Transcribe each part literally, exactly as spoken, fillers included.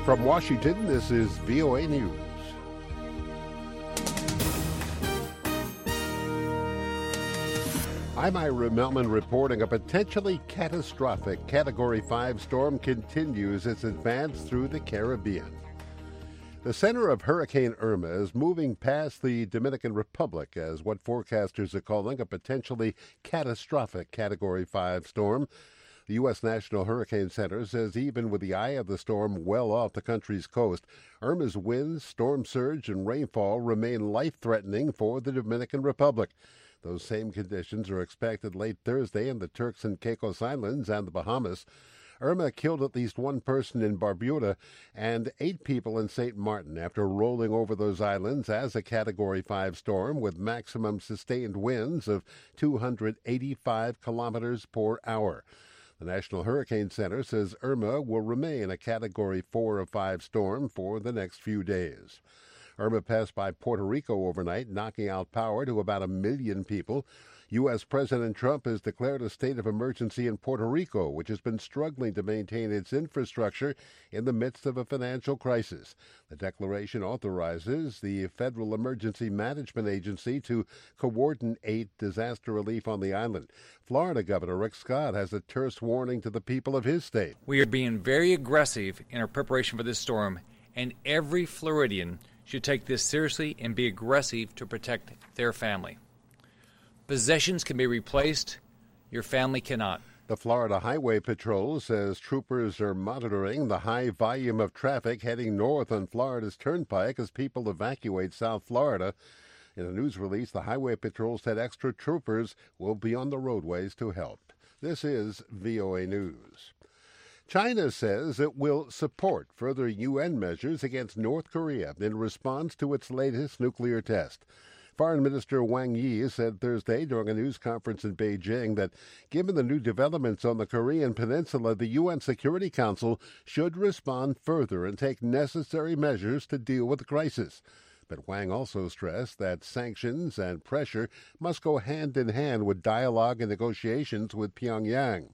From Washington, this is V O A News. I'm Ira Melman reporting. A potentially catastrophic Category five storm continues its advance through the Caribbean. The center of Hurricane Irma is moving past the Dominican Republic as what forecasters are calling a potentially catastrophic Category five storm. The U S National Hurricane Center says even with the eye of the storm well off the country's coast, Irma's winds, storm surge, and rainfall remain life-threatening for the Dominican Republic. Those same conditions are expected late Thursday in the Turks and Caicos Islands and the Bahamas. Irma killed at least one person in Barbuda and eight people in Saint Martin after rolling over those islands as a Category five storm with maximum sustained winds of two hundred eighty-five kilometers per hour. The National Hurricane Center says Irma will remain a Category four or five storm for the next few days. Irma passed by Puerto Rico overnight, knocking out power to about a million people. U S. President Trump has declared a state of emergency in Puerto Rico, which has been struggling to maintain its infrastructure in the midst of a financial crisis. The declaration authorizes the Federal Emergency Management Agency to coordinate disaster relief on the island. Florida Governor Rick Scott has a terse warning to the people of his state. We are being very aggressive in our preparation for this storm, and every Floridian should take this seriously and be aggressive to protect their family. Possessions can be replaced. Your family cannot. The Florida Highway Patrol says troopers are monitoring the high volume of traffic heading north on Florida's Turnpike as people evacuate South Florida. In a news release, the Highway Patrol said extra troopers will be on the roadways to help. This is V O A News. China says it will support further U N measures against North Korea in response to its latest nuclear test. Foreign Minister Wang Yi said Thursday during a news conference in Beijing that given the new developments on the Korean peninsula, the U N Security Council should respond further and take necessary measures to deal with the crisis. But Wang also stressed that sanctions and pressure must go hand in hand with dialogue and negotiations with Pyongyang.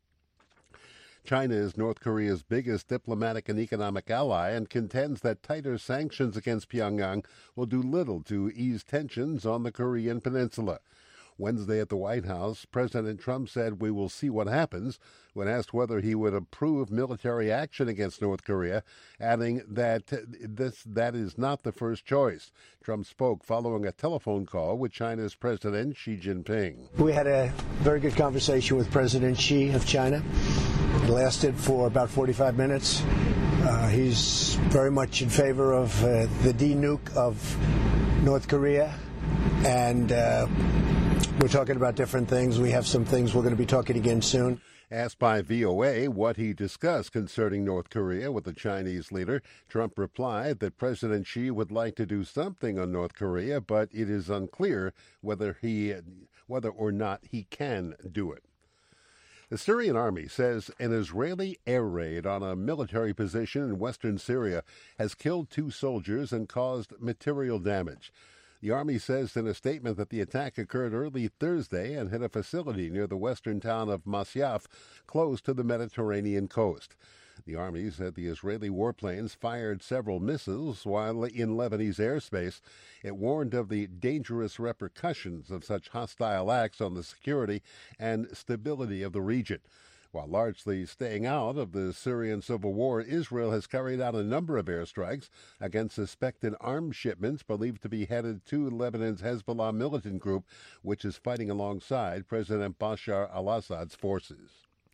China is North Korea's biggest diplomatic and economic ally and contends that tighter sanctions against Pyongyang will do little to ease tensions on the Korean peninsula. Wednesday at the White House, President Trump said we will see what happens when asked whether he would approve military action against North Korea, adding that this that is not the first choice. Trump spoke following a telephone call with China's President Xi Jinping. We had a very good conversation with President Xi of China. It lasted for about forty-five minutes. Uh, he's very much in favor of uh, the de-nuke of North Korea, and uh, we're talking about different things. We have some things we're going to be talking again soon. Asked by V O A what he discussed concerning North Korea with the Chinese leader, Trump replied that President Xi would like to do something on North Korea, but it is unclear whether he, whether or not he can do it. The Syrian army says an Israeli air raid on a military position in western Syria has killed two soldiers and caused material damage. The army says in a statement that the attack occurred early Thursday and hit a facility near the western town of Masyaf, close to the Mediterranean coast. The army said the Israeli warplanes fired several missiles while in Lebanese airspace. It warned of the dangerous repercussions of such hostile acts on the security and stability of the region. While largely staying out of the Syrian civil war, Israel has carried out a number of airstrikes against suspected arms shipments believed to be headed to Lebanon's Hezbollah militant group, which is fighting alongside President Bashar al-Assad's forces.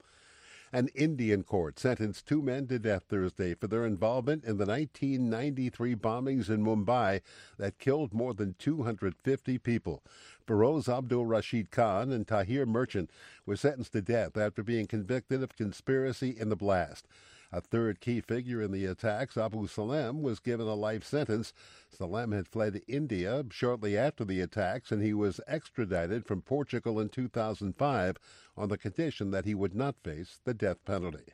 An Indian court sentenced two men to death Thursday for their involvement in the nineteen ninety-three bombings in Mumbai that killed more than two hundred fifty people. Feroz Abdul Rashid Khan and Tahir Merchant were sentenced to death after being convicted of conspiracy in the blast. A third key figure in the attacks, Abu Salem, was given a life sentence. Salem had fled to India shortly after the attacks, and he was extradited from Portugal in two thousand five on the condition that he would not face the death penalty.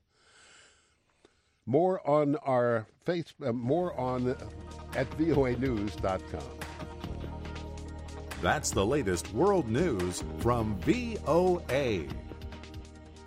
More on our face, uh, more on at V O A news dot com. That's the latest world news from V O A.